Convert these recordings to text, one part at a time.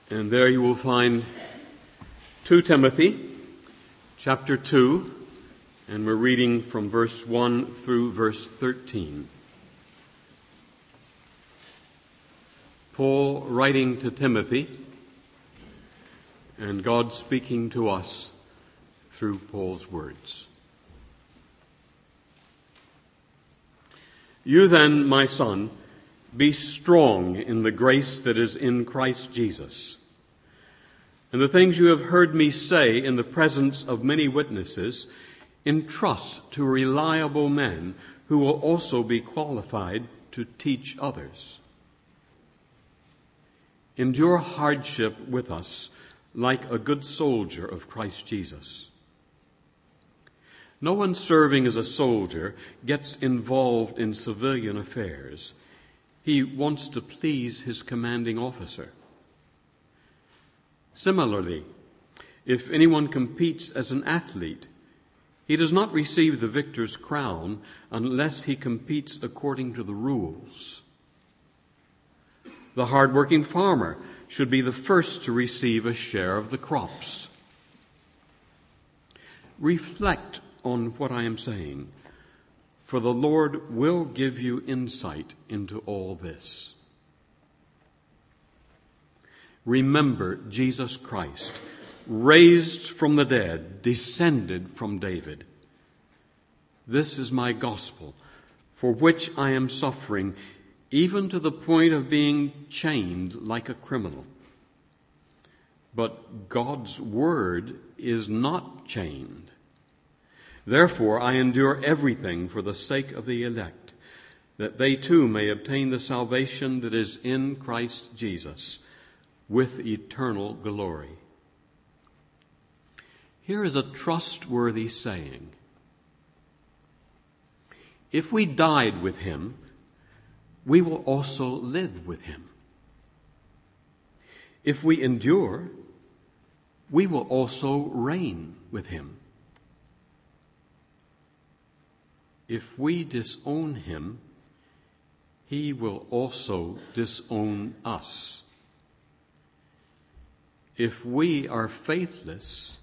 And there you will find 2 Timothy, chapter 2, and we're reading from verse 1 through verse 13. Paul writing to Timothy, and God speaking to us through Paul's words. You then, my son, be strong in the grace that is in Christ Jesus. And the things you have heard me say in the presence of many witnesses, entrust to reliable men who will also be qualified to teach others. Endure hardship with us like a good soldier of Christ Jesus. No one serving as a soldier gets involved in civilian affairs. He wants to please his commanding officer. Similarly, if anyone competes as an athlete, he does not receive the victor's crown unless he competes according to the rules. The hard-working farmer should be the first to receive a share of the crops. Reflect on what I am saying, for the Lord will give you insight into all this. Remember Jesus Christ, raised from the dead, descended from David. This is my gospel, for which I am suffering, even to the point of being chained like a criminal. But God's word is not chained. Therefore, I endure everything for the sake of the elect, that they too may obtain the salvation that is in Christ Jesus, with eternal glory. Here is a trustworthy saying. If we died with him, we will also live with him. If we endure, we will also reign with him. If we disown him, he will also disown us. If we are faithless,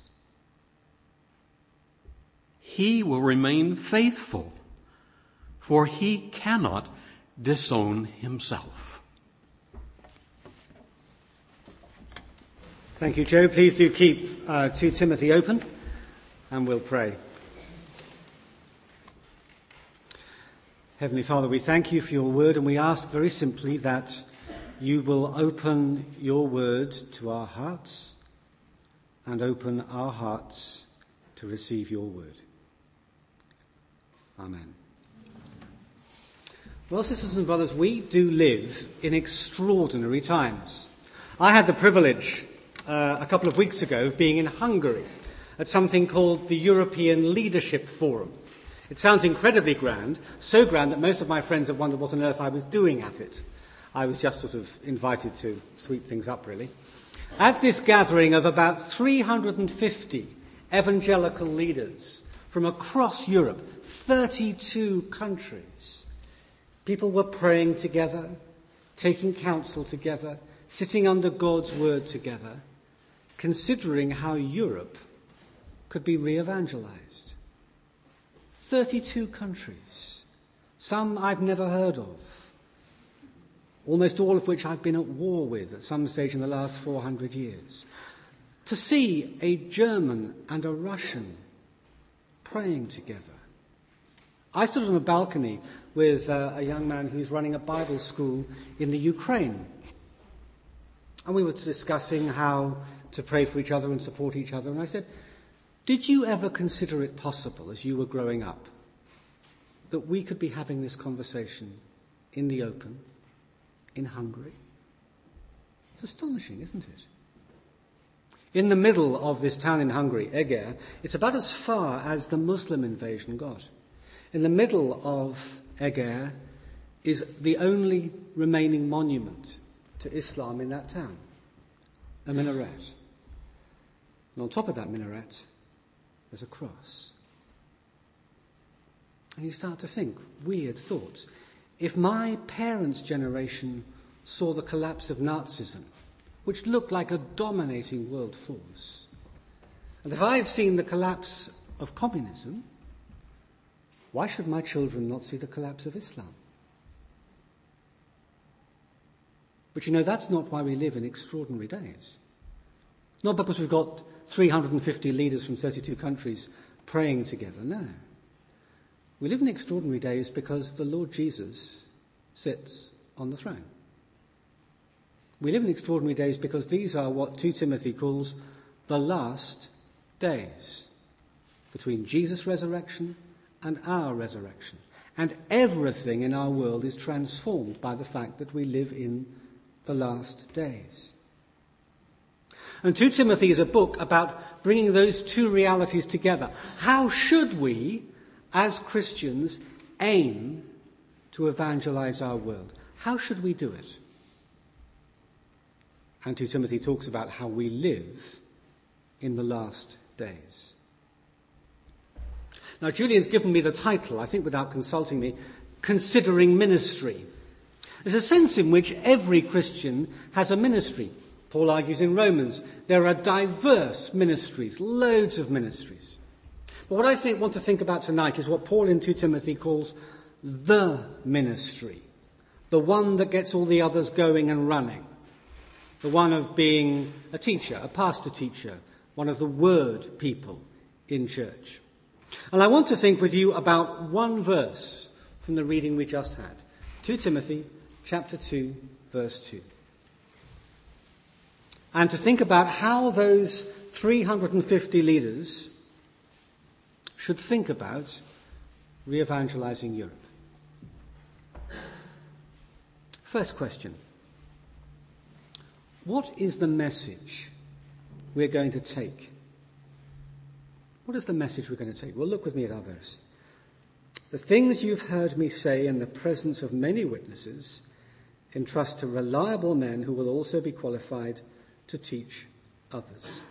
he will remain faithful, for he cannot disown himself. Thank you, Joe. Please do keep 2 Timothy open, and we'll pray. Heavenly Father, we thank you for your word, and we ask very simply that you will open your word to our hearts and open our hearts to receive your word. Amen. Well, sisters and brothers, we do live in extraordinary times. I had the privilege a couple of weeks ago of being in Hungary at something called the European Leadership Forum. It sounds incredibly grand, so grand that most of my friends have wondered what on earth I was doing at it. I was just sort of invited to sweep things up, really. At this gathering of about 350 evangelical leaders from across Europe, 32 countries, people were praying together, taking counsel together, sitting under God's word together, considering how Europe could be re-evangelized. 32 countries, some I've never heard of, almost all of which I've been at war with at some stage in the last 400 years. To see a German and a Russian praying together. I stood on a balcony with a young man who's running a Bible school in the Ukraine. And we were discussing how to pray for each other and support each other. And I said, did you ever consider it possible, as you were growing up, that we could be having this conversation in the open, in Hungary? It's astonishing, isn't it? In the middle of this town in Hungary, Eger, it's about as far as the Muslim invasion got. In the middle of Eger is the only remaining monument to Islam in that town, a minaret. And on top of that minaret, there's a cross. And you start to think weird thoughts. If my parents' generation saw the collapse of Nazism which looked like a dominating world force. And if I've seen the collapse of communism, why should my children not see the collapse of Islam? But you know, that's not why we live in extraordinary days. Not because we've got 350 leaders from 32 countries praying together, no. We live in extraordinary days because the Lord Jesus sits on the throne. We live in extraordinary days because these are what 2 Timothy calls the last days, between Jesus' resurrection and our resurrection. And everything in our world is transformed by the fact that we live in the last days. And 2 Timothy is a book about bringing those two realities together. How should we, as Christians, aim to evangelize our world? How should we do it? And 2 Timothy talks about how we live in the last days. Now, Julian's given me the title, I think without consulting me, Considering Ministry. There's a sense in which every Christian has a ministry. Paul argues in Romans, there are diverse ministries, loads of ministries. But what I want to think about tonight is what Paul in 2 Timothy calls the ministry, the one that gets all the others going and running, the one of being a teacher, a pastor teacher, one of the word people in church. And I want to think with you about one verse from the reading we just had, 2 Timothy chapter 2, verse 2. And to think about how those 350 leaders should think about re-evangelizing Europe. First question. What is the message we're going to take? What is the message we're going to take? Well, look with me at our verse. The things you've heard me say in the presence of many witnesses, entrust to reliable men who will also be qualified to teach others.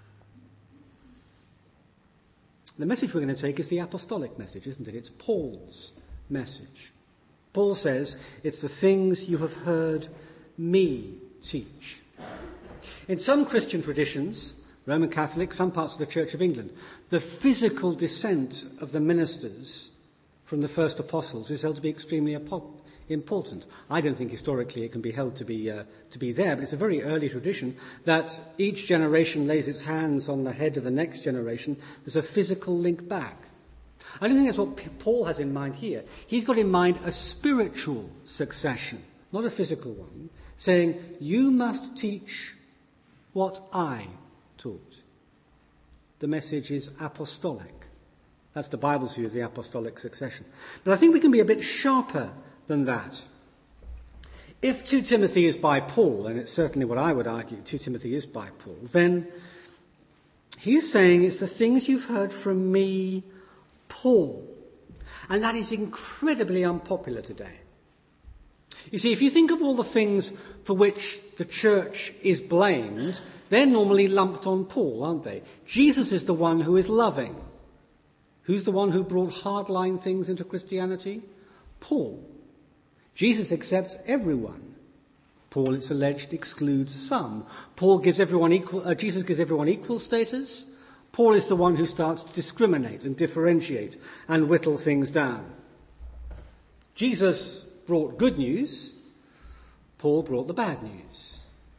The message we're going to take is the apostolic message, isn't it? It's Paul's message. Paul says, it's the things you have heard me teach. In some Christian traditions, Roman Catholic, some parts of the Church of England, the physical descent of the ministers from the first apostles is held to be extremely important. I don't think historically it can be held to be there, but it's a very early tradition that each generation lays its hands on the head of the next generation. There's a physical link back. I don't think that's what Paul has in mind here. He's got in mind a spiritual succession, not a physical one, saying, you must teach what I taught. The message is apostolic. That's the Bible's view of the apostolic succession. But I think we can be a bit sharper than that. If 2 Timothy is by Paul, and it's certainly what I would argue 2 Timothy is by Paul, then he's saying it's the things you've heard from me, Paul. And that is incredibly unpopular today. You see, if you think of all the things for which the church is blamed, they're normally lumped on Paul, aren't they? Jesus is the one who is loving. Who's the one who brought hardline things into Christianity? Paul. Jesus accepts everyone. Paul, it's alleged, excludes some. Jesus gives everyone equal status. Paul is the one who starts to discriminate and differentiate and whittle things down. Jesus brought good news. Paul brought the bad news.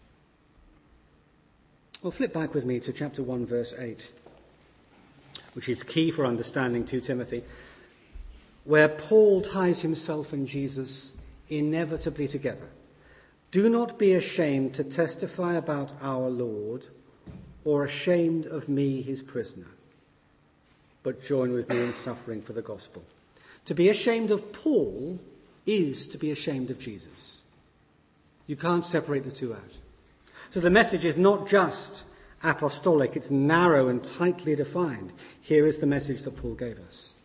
Well, flip back with me to chapter 1, verse 8, which is key for understanding 2 Timothy, where Paul ties himself and Jesus inevitably together. Do not be ashamed to testify about our Lord, or ashamed of me, his prisoner, but join with me in suffering for the gospel. To be ashamed of Paul is to be ashamed of Jesus. You can't separate the two out. So the message is not just apostolic, it's narrow and tightly defined. Here is the message that Paul gave us.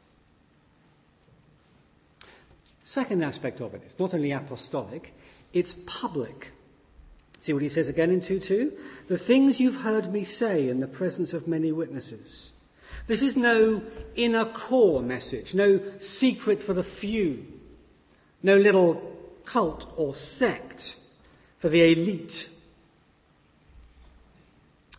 Second aspect of it, it's not only apostolic, it's public. See what he says again in 2:2? The things you've heard me say in the presence of many witnesses. This is no inner core message, no secret for the few, no little cult or sect for the elite.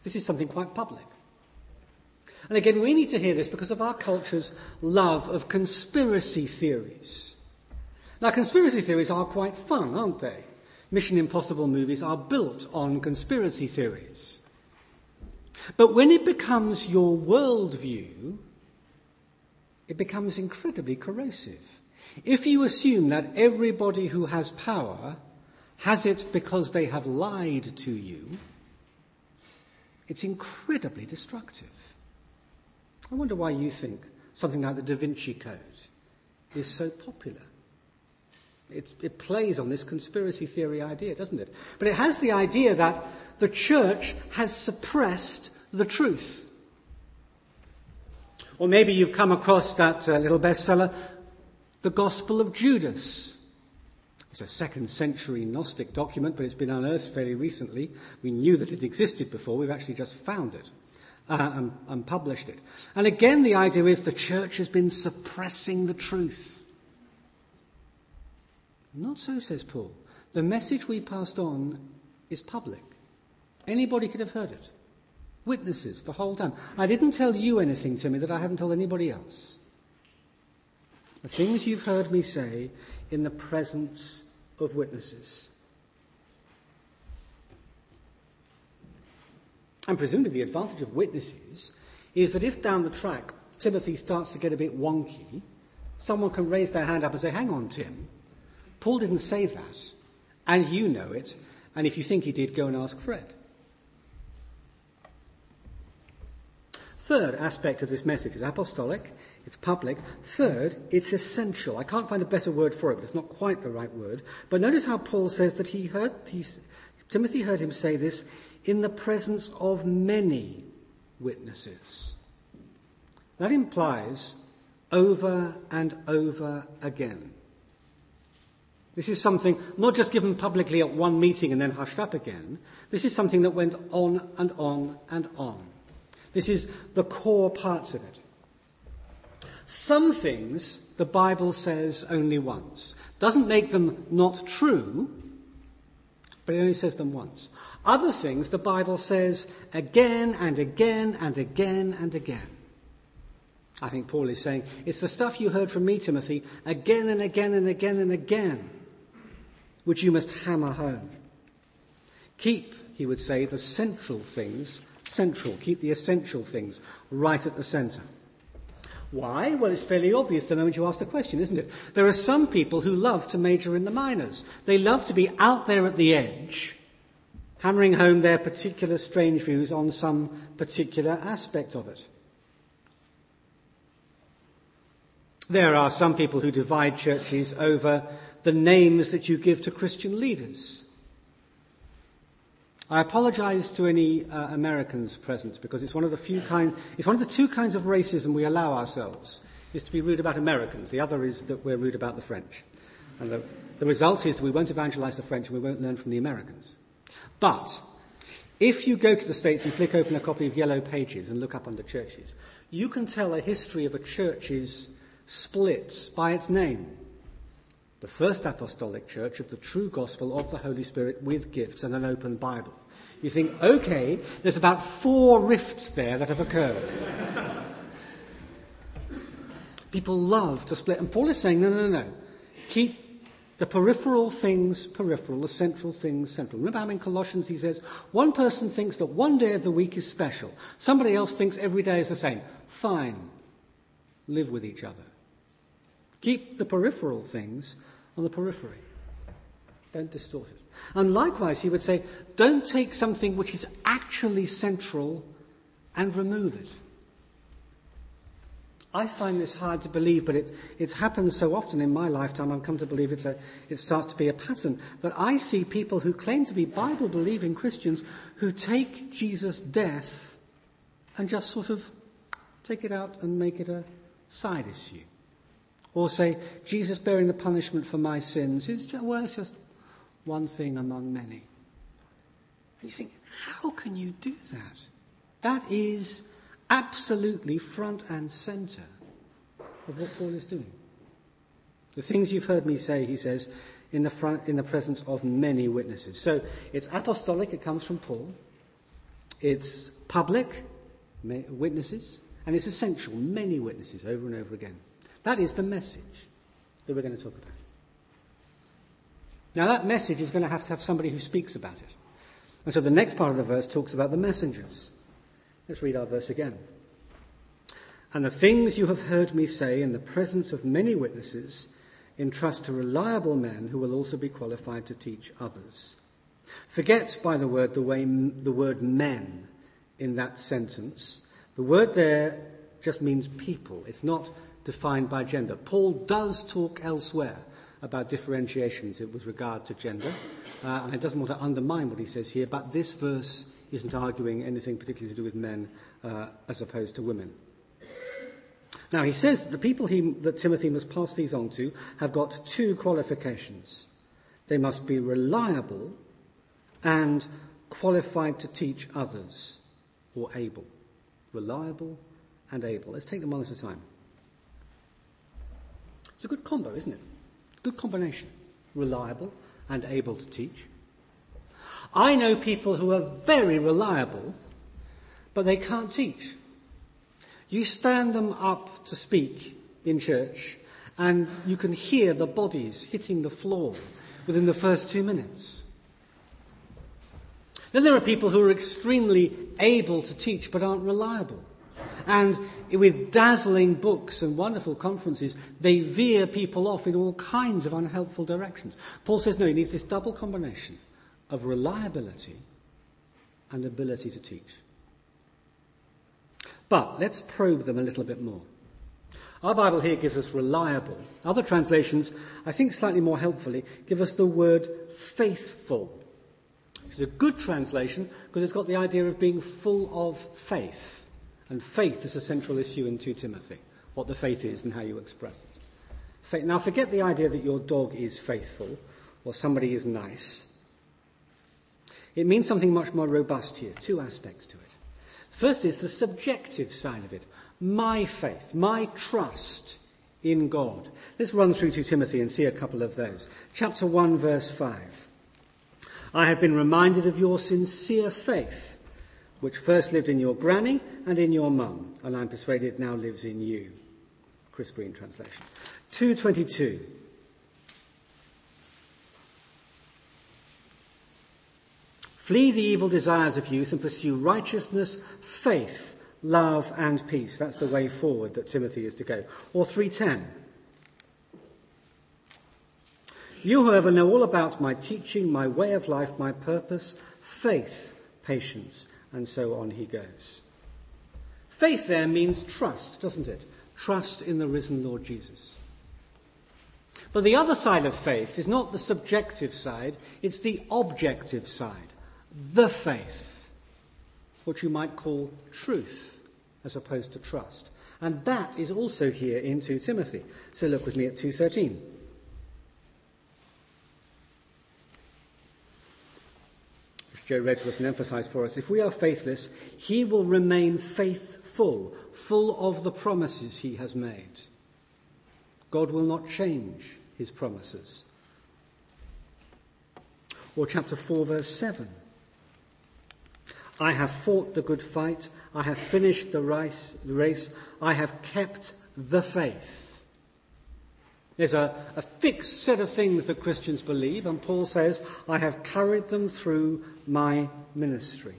This is something quite public. And again, we need to hear this because of our culture's love of conspiracy theories. Now, conspiracy theories are quite fun, aren't they? Mission Impossible movies are built on conspiracy theories. But when it becomes your worldview, it becomes incredibly corrosive. If you assume that everybody who has power has it because they have lied to you, it's incredibly destructive. I wonder why you think something like the Da Vinci Code is so popular. It plays on this conspiracy theory idea, doesn't it? But it has the idea that the church has suppressed the truth. Or maybe you've come across that little bestseller, The Gospel of Judas. It's a 2nd century Gnostic document, but it's been unearthed fairly recently. We knew that it existed before. We've actually just found it and published it. And again, the idea is the church has been suppressing the truth. Not so, says Paul. The message we passed on is public. Anybody could have heard it. Witnesses the whole time. I didn't tell you anything, Timmy, that I haven't told anybody else. The things you've heard me say in the presence of witnesses. And presumably the advantage of witnesses is that if down the track Timothy starts to get a bit wonky, someone can raise their hand up and say, hang on, Tim, Paul didn't say that, and you know it, and if you think he did, go and ask Fred. Third aspect of this message is apostolic, it's public. Third, it's essential. I can't find a better word for it, but it's not quite the right word. But notice how Paul says that Timothy heard him say this in the presence of many witnesses. That implies over and over again. This is something not just given publicly at one meeting and then hushed up again. This is something that went on and on and on. This is the core parts of it. Some things the Bible says only once. Doesn't make them not true, but it only says them once. Other things the Bible says again and again and again and again. I think Paul is saying, it's the stuff you heard from me, Timothy, again and again and again and again, which you must hammer home. Keep, he would say, the central things central. Keep the essential things right at the centre. Why? Well, it's fairly obvious the moment you ask the question, isn't it? There are some people who love to major in the minors. They love to be out there at the edge, hammering home their particular strange views on some particular aspect of it. There are some people who divide churches over the names that you give to Christian leaders. I apologise to any Americans present because it's one of the two kinds of racism we allow ourselves, is to be rude about Americans. The other is that we're rude about the French. And the result is that we won't evangelise the French and we won't learn from the Americans. But if you go to the States and flick open a copy of Yellow Pages and look up under churches, you can tell a history of a church's splits by its name. The First Apostolic Church of the true gospel of the Holy Spirit with gifts and an open Bible. You think, okay, there's about 4 rifts there that have occurred. People love to split. And Paul is saying, no. Keep the peripheral things peripheral, the central things central. Remember how in Colossians he says, one person thinks that one day of the week is special. Somebody else thinks every day is the same. Fine. Live with each other. Keep the peripheral things on the periphery. Don't distort it. And likewise, he would say, don't take something which is actually central and remove it. I find this hard to believe, but it's happened so often in my lifetime, I've come to believe it starts to be a pattern, that I see people who claim to be Bible-believing Christians who take Jesus' death and just sort of take it out and make it a side issue. Or say, Jesus bearing the punishment for my sins is just one thing among many. And you think, how can you do that? That is absolutely front and centre of what Paul is doing. The things you've heard me say, he says, in the presence of many witnesses. So it's apostolic, it comes from Paul. It's public, witnesses, and it's essential, many witnesses over and over again. That is the message that we're going to talk about. Now that message is going to have somebody who speaks about it. And so the next part of the verse talks about the messengers. Let's read our verse again. And the things you have heard me say in the presence of many witnesses, entrust to reliable men who will also be qualified to teach others. Forget, by the word men in that sentence. The word there just means people. It's not defined by gender. Paul does talk elsewhere about differentiations with regard to gender, and it doesn't want to undermine what he says here, but this verse isn't arguing anything particularly to do with men as opposed to women. Now, he says that the people that Timothy must pass these on to have got two qualifications. They must be reliable and qualified to teach others, or able. Reliable and able. Let's take them one at a time. It's a good combo, isn't it? Good combination. Reliable and able to teach. I know people who are very reliable, but they can't teach. You stand them up to speak in church, and you can hear the bodies hitting the floor within the first 2 minutes. Then there are people who are extremely able to teach but aren't reliable. And with dazzling books and wonderful conferences, they veer people off in all kinds of unhelpful directions. Paul says, no, he needs this double combination of reliability and ability to teach. But let's probe them a little bit more. Our Bible here gives us reliable. Other translations, I think slightly more helpfully, give us the word faithful. Which is a good translation because it's got the idea of being full of faith. And faith is a central issue in 2 Timothy, what the faith is and how you express it. Faith. Now forget the idea that your dog is faithful or somebody is nice. It means something much more robust here, two aspects to it. First is the subjective side of it. My faith, my trust in God. Let's run through 2 Timothy and see a couple of those. Chapter 1, verse 5. I have been reminded of your sincere faith, which first lived in your granny and in your mum, and I'm persuaded now lives in you. Chris Green translation. 2:22. Flee the evil desires of youth and pursue righteousness, faith, love and peace. That's the way forward that Timothy is to go. Or 3:10. You, however, know all about my teaching, my way of life, my purpose, faith, patience, and so on he goes. Faith there means trust, doesn't it? Trust in the risen Lord Jesus. But the other side of faith is not the subjective side, it's the objective side. The faith, what you might call truth, as opposed to trust. And that is also here in 2 Timothy. So look with me at 2:13. Joe read to us and emphasised for us, if we are faithless, he will remain faithful, full of the promises he has made. God will not change his promises. Or chapter 4, verse 7. I have fought the good fight, I have finished the race, I have kept the faith. There's a fixed set of things that Christians believe, and Paul says, I have carried them through my ministry.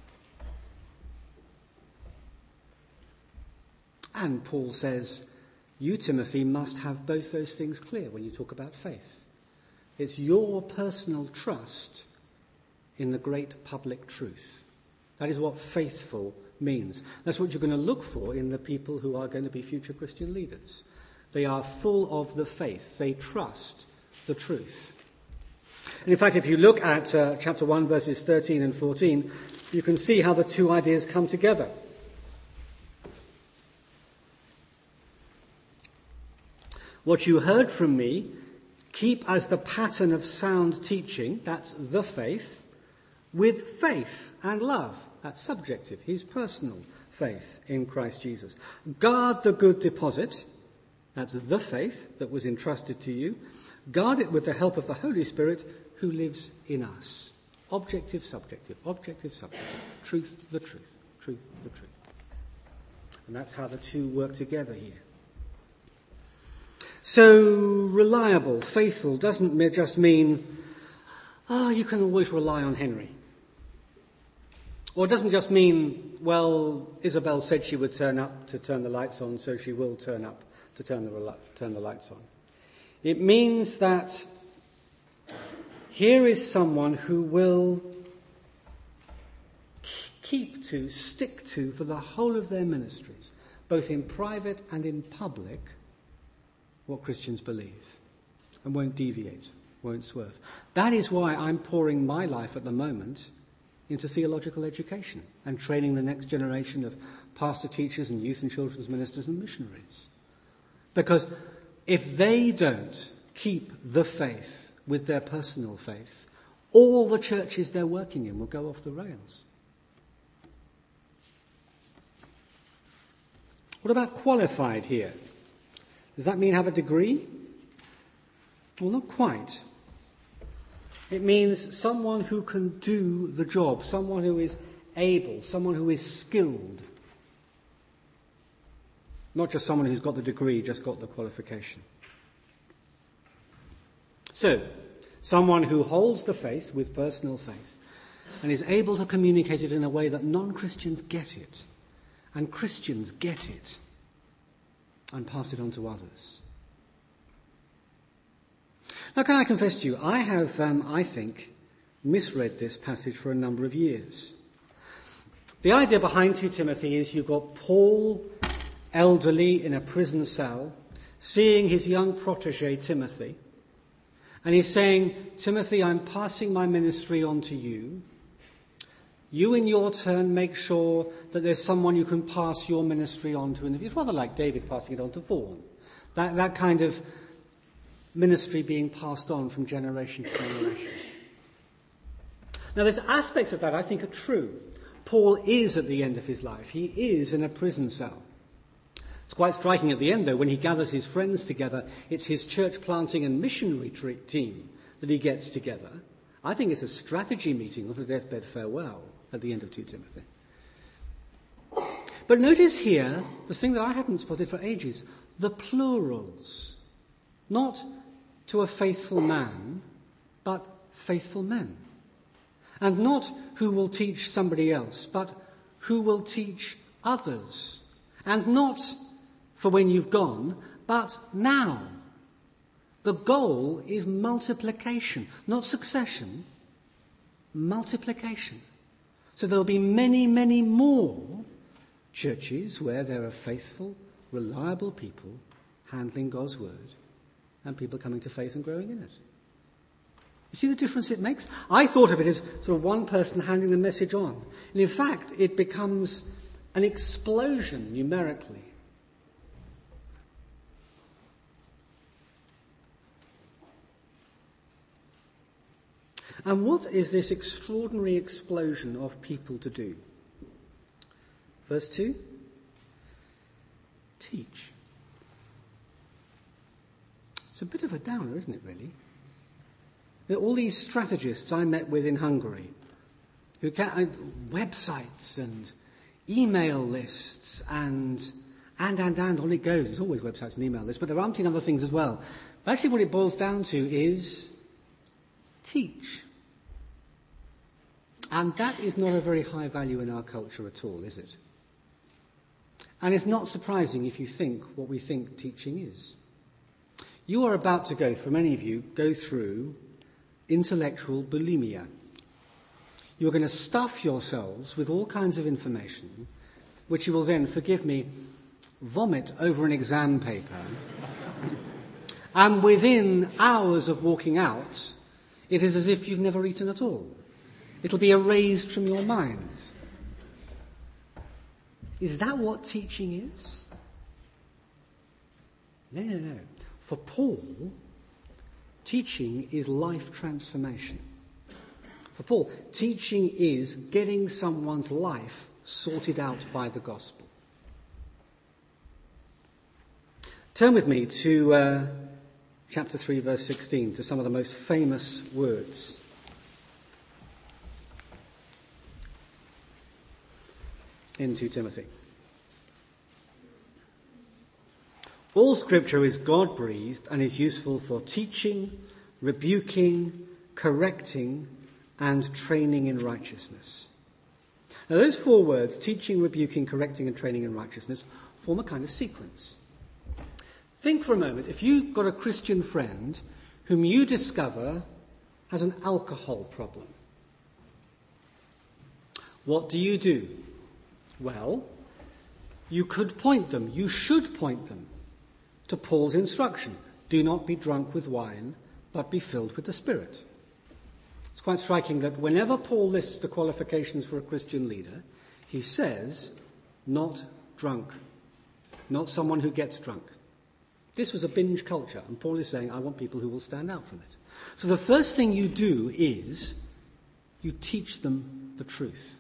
And Paul says, you, Timothy, must have both those things clear when you talk about faith. It's your personal trust in the great public truth. That is what faithful means. That's what you're going to look for in the people who are going to be future Christian leaders. They are full of the faith. They trust the truth. And in fact, if you look at chapter 1, verses 13 and 14, you can see how the two ideas come together. What you heard from me, keep as the pattern of sound teaching, that's the faith, with faith and love. That's subjective, his personal faith in Christ Jesus. Guard the good deposit. That's the faith that was entrusted to you. Guard it with the help of the Holy Spirit who lives in us. Objective, subjective, objective, subjective. Truth, the truth, truth, the truth. And that's how the two work together here. So, reliable, faithful doesn't just mean, you can always rely on Henry. Or it doesn't just mean, well, Isabel said she would turn up to turn the lights on, so she will turn up to turn the lights on. It means that here is someone who will stick to, for the whole of their ministries, both in private and in public, what Christians believe, and won't deviate, won't swerve. That is why I'm pouring my life at the moment into theological education and training the next generation of pastor teachers and youth and children's ministers and missionaries. Because if they don't keep the faith with their personal faith, all the churches they're working in will go off the rails. What about qualified here? Does that mean have a degree? Well, not quite. It means someone who can do the job, someone who is able, someone who is skilled. Not just someone who's got the degree, just got the qualification. So, someone who holds the faith with personal faith and is able to communicate it in a way that non-Christians get it and Christians get it and pass it on to others. Now, can I confess to you, I have, I think, misread this passage for a number of years. The idea behind 2 Timothy is you've got Paul, elderly, in a prison cell, seeing his young protege, Timothy, and he's saying, Timothy, I'm passing my ministry on to you. You, in your turn, make sure that there's someone you can pass your ministry on to. It's rather like David passing it on to Vaughan. That kind of ministry being passed on from generation to generation. Now, there's aspects of that I think are true. Paul is at the end of his life. He is in a prison cell. It's quite striking at the end, though, when he gathers his friends together. It's his church planting and missionary team that he gets together. I think it's a strategy meeting, not a deathbed farewell, at the end of 2 Timothy. But notice here, the thing that I haven't spotted for ages, the plurals. Not to a faithful man, but faithful men. And not who will teach somebody else, but who will teach others. And not for when you've gone, but now. The goal is multiplication, not succession, multiplication. So there'll be many, many more churches where there are faithful, reliable people handling God's word and people coming to faith and growing in it. You see the difference it makes? I thought of it as sort of one person handing the message on. And in fact, it becomes an explosion numerically. And what is this extraordinary explosion of people to do? Verse 2. Teach. It's a bit of a downer, isn't it, really? All these strategists I met with in Hungary, who websites and email lists and on it goes. There's always websites and email lists, but there are umpteen other things as well. But actually what it boils down to is teach. And that is not a very high value in our culture at all, is it? And it's not surprising if you think what we think teaching is. You are about to go, for many of you, go through intellectual bulimia. You're going to stuff yourselves with all kinds of information, which you will then, forgive me, vomit over an exam paper. And within hours of walking out, it is as if you've never eaten at all. It'll be erased from your mind. Is that what teaching is? No. For Paul, teaching is life transformation. For Paul, teaching is getting someone's life sorted out by the gospel. Turn with me to chapter 3, verse 16, to some of the most famous words. in 2 Timothy. All Scripture is God-breathed and is useful for teaching, rebuking, correcting, and training in righteousness. Now those 4 words, teaching, rebuking, correcting, and training in righteousness, form a kind of sequence. Think for a moment, if you've got a Christian friend whom you discover has an alcohol problem, what do? Well, you could point them, you should point them to Paul's instruction. Do not be drunk with wine, but be filled with the Spirit. It's quite striking that whenever Paul lists the qualifications for a Christian leader, he says, not drunk, not someone who gets drunk. This was a binge culture, and Paul is saying, I want people who will stand out from it. So the first thing you do is you teach them the truth.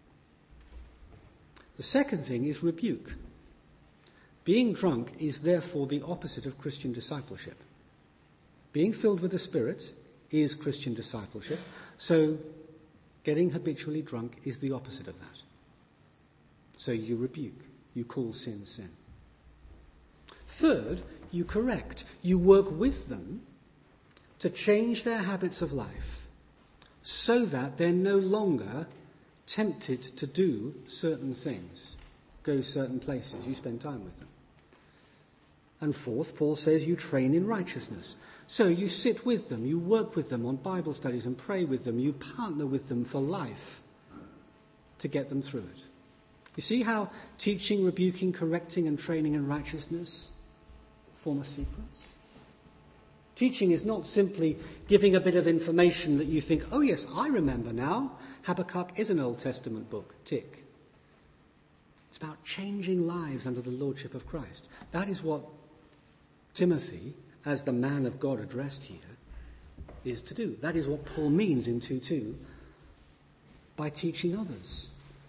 The second thing is rebuke. Being drunk is therefore the opposite of Christian discipleship. Being filled with the Spirit is Christian discipleship, so getting habitually drunk is the opposite of that. So you rebuke, you call sin, sin. Third, you correct. You work with them to change their habits of life so that they're no longer tempted to do certain things, go certain places. You spend time with them. And fourth, Paul says you train in righteousness. So you sit with them, you work with them on Bible studies and pray with them, you partner with them for life to get them through it. You see how teaching, rebuking, correcting and training in righteousness form a sequence? Teaching is not simply giving a bit of information that you think, oh yes, I remember now. Habakkuk is an Old Testament book. Tick. It's about changing lives under the lordship of Christ. That is what Timothy, as the man of God addressed here, is to do. That is what Paul means in 2:2 by teaching others.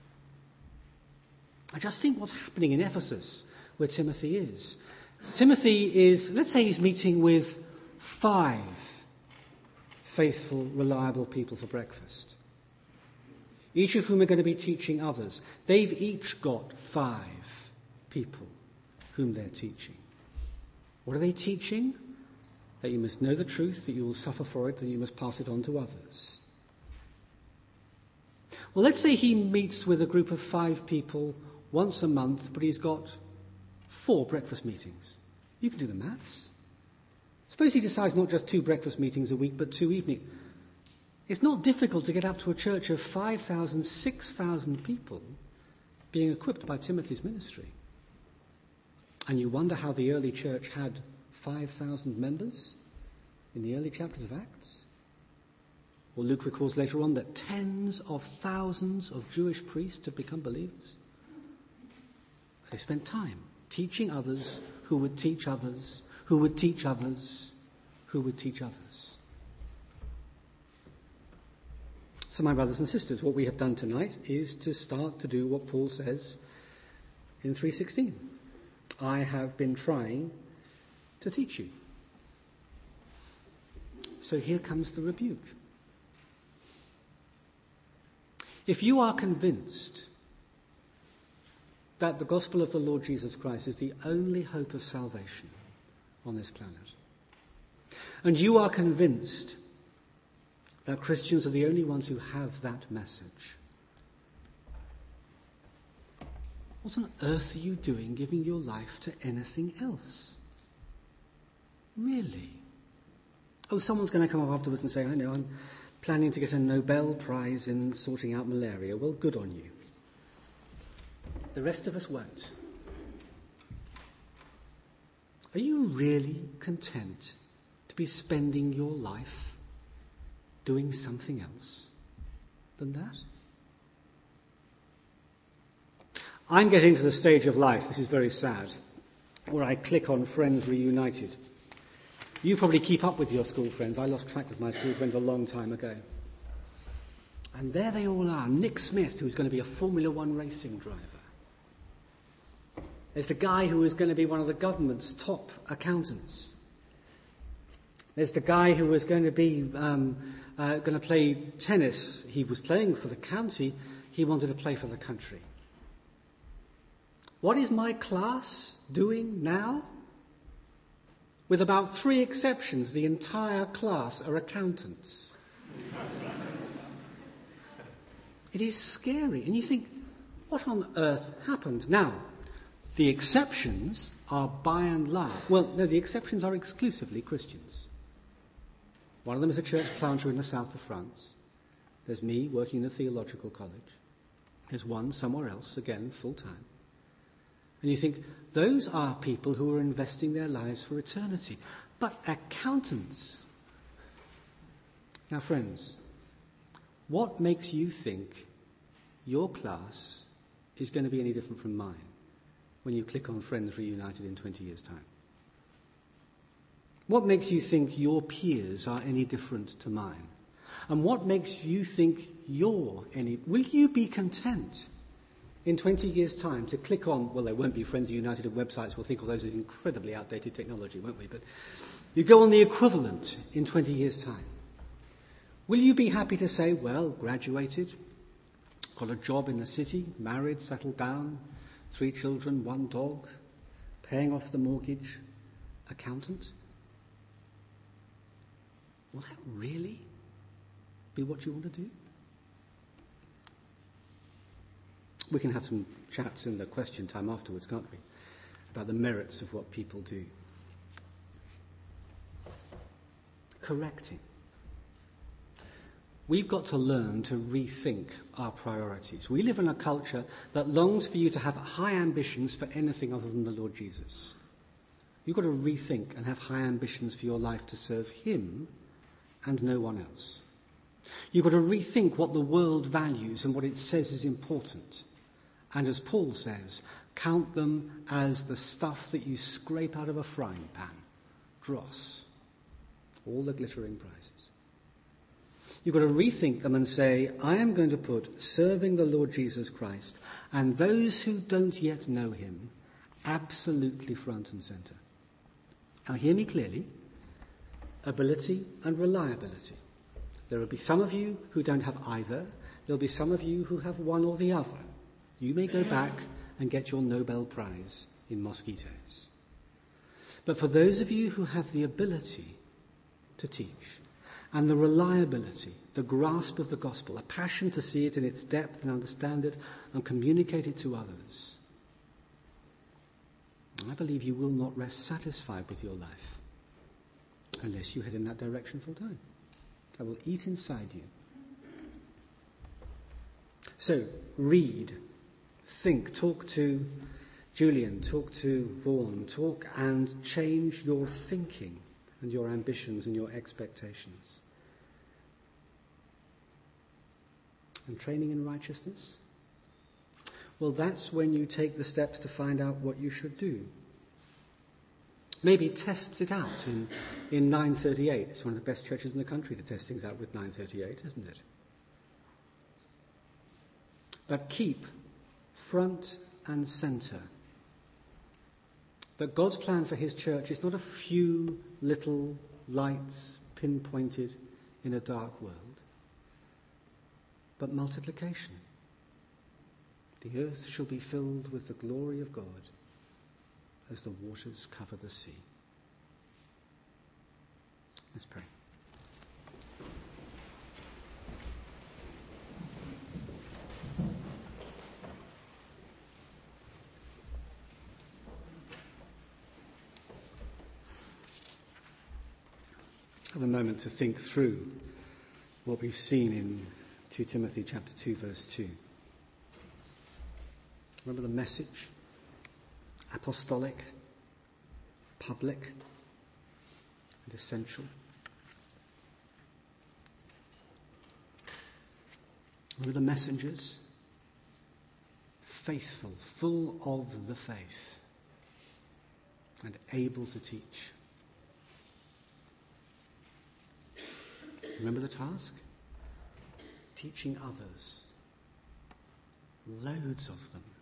I just think what's happening in Ephesus, where Timothy is. Timothy is, let's say he's meeting with 5 faithful, reliable people for breakfast, each of whom are going to be teaching others. They've each got 5 people whom they're teaching. What are they teaching? That you must know the truth, that you will suffer for it, that you must pass it on to others. Well, let's say he meets with a group of 5 people once a month, but he's got 4 breakfast meetings. You can do the maths. Suppose he decides not just 2 breakfast meetings a week, but 2 evening. It's not difficult to get up to a church of 5,000, 6,000 people being equipped by Timothy's ministry. And you wonder how the early church had 5,000 members in the early chapters of Acts. Well, Luke records later on that tens of thousands of Jewish priests have become believers. They spent time teaching others who would teach others, who would teach others, who would teach others. So, my brothers and sisters, what we have done tonight is to start to do what Paul says in 3:16. I have been trying to teach you. So here comes the rebuke. If you are convinced that the gospel of the Lord Jesus Christ is the only hope of salvation on this planet, and you are convinced that Christians are the only ones who have that message, what on earth are you doing giving your life to anything else? Really? Oh, someone's going to come up afterwards and say, I know, I'm planning to get a Nobel Prize in sorting out malaria. Well, good on you. The rest of us won't. Are you really content to be spending your life doing something else than that? I'm getting to the stage of life, this is very sad, where I click on Friends Reunited. You probably keep up with your school friends. I lost track with my school friends a long time ago. And there they all are. Nick Smith, who's going to be a Formula One racing driver. There's the guy who is going to be one of the government's top accountants. There's the guy who was going to be going to play tennis. He was playing for the county. He wanted to play for the country. What is my class doing now? With about 3 exceptions, the entire class are accountants. It is scary. And you think, what on earth happened? Now, the exceptions are by and large... Well, no, the exceptions are exclusively Christians. One of them is a church planter in the south of France. There's me working in a theological college. There's one somewhere else, again, full-time. And you think, those are people who are investing their lives for eternity. But accountants... Now, friends, what makes you think your class is going to be any different from mine when you click on Friends Reunited in 20 years' time? What makes you think your peers are any different to mine? And what makes you think you're any... Will you be content in 20 years' time to click on... Well, there won't be Friends United and websites. We'll think of those as incredibly outdated technology, won't we? But you go on the equivalent in 20 years' time. Will you be happy to say, well, graduated, got a job in the city, married, settled down, 3 children, 1 dog, paying off the mortgage, accountant? Will that really be what you want to do? We can have some chats in the question time afterwards, can't we? About the merits of what people do. Correcting. We've got to learn to rethink our priorities. We live in a culture that longs for you to have high ambitions for anything other than the Lord Jesus. You've got to rethink and have high ambitions for your life to serve him and no one else. You've got to rethink what the world values and what it says is important. And as Paul says, count them as the stuff that you scrape out of a frying pan. Dross. All the glittering prizes. You've got to rethink them and say, I am going to put serving the Lord Jesus Christ and those who don't yet know him absolutely front and centre. Now hear me clearly. Ability and reliability. There will be some of you who don't have either. There will be some of you who have one or the other. You may go back and get your Nobel Prize in mosquitoes. But for those of you who have the ability to teach, and the reliability, the grasp of the gospel, a passion to see it in its depth and understand it and communicate it to others, I believe you will not rest satisfied with your life unless you head in that direction full time. That will eat inside you. So, read, think, talk to Julian, talk to Vaughan, talk and change your thinking and your ambitions and your expectations. And training in righteousness? Well, that's when you take the steps to find out what you should do. Maybe tests it out in 938. It's one of the best churches in the country to test things out with 938, isn't it? But keep front and centre that God's plan for his church is not a few little lights pinpointed in a dark world, but multiplication. The earth shall be filled with the glory of God as the waters cover the sea. Let's pray. Have a moment to think through what we've seen in 2 Timothy chapter 2, verse 2. Remember the message? Apostolic, public, and essential. Remember the messengers? Faithful, full of the faith, and able to teach. Remember the task? Teaching others. Loads of them.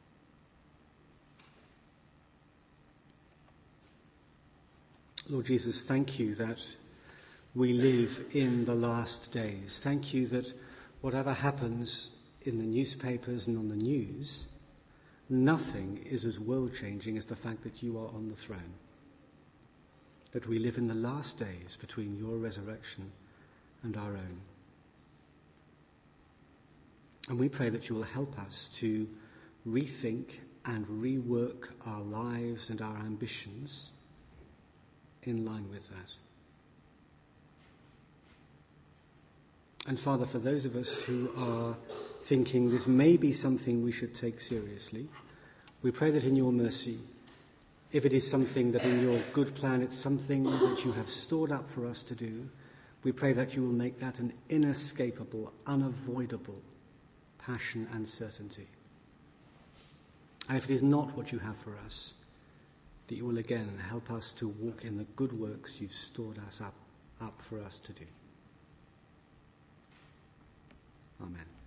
Lord Jesus, thank you that we live in the last days. Thank you that whatever happens in the newspapers and on the news, nothing is as world-changing as the fact that you are on the throne. That we live in the last days between your resurrection and our own. And we pray that you will help us to rethink and rework our lives and our ambitions in line with that. And Father, for those of us who are thinking this may be something we should take seriously, we pray that in your mercy, if it is something that in your good plan, it's something that you have stored up for us to do, we pray that you will make that an inescapable, unavoidable passion and certainty. And if it is not what you have for us, that you will again help us to walk in the good works you've stored us up for us to do. Amen.